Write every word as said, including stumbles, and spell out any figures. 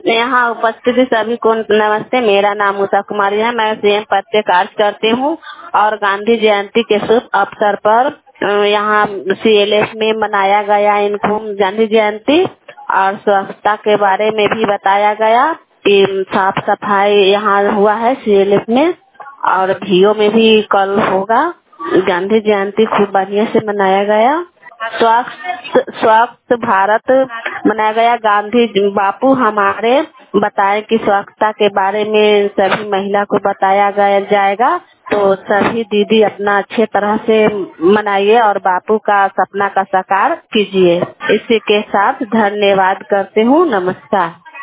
यहाँ उपस्थित सभी को नमस्ते। मेरा नाम उषा कुमारी है। मैं सीएम पद पे कार्य करती हूँ और गांधी जयंती के शुभ अवसर पर यहाँ सीएलएफ में मनाया गया इनको गांधी जयंती और स्वच्छता के बारे में भी बताया गया कि साफ सफाई यहाँ हुआ है सीएलएफ में और भीओ में भी कल होगा। गांधी जयंती खूब बढ़िया से मनाया गया। स्वच्छ स्वच्छ भारत मनाया गया। गांधी बापू हमारे बताए कि स्वच्छता के बारे में सभी महिला को बताया गया जाएगा तो सभी दीदी अपना अच्छे तरह से मनाइए और बापू का सपना का साकार कीजिए। इसी के साथ धन्यवाद करती हूँ। नमस्कार।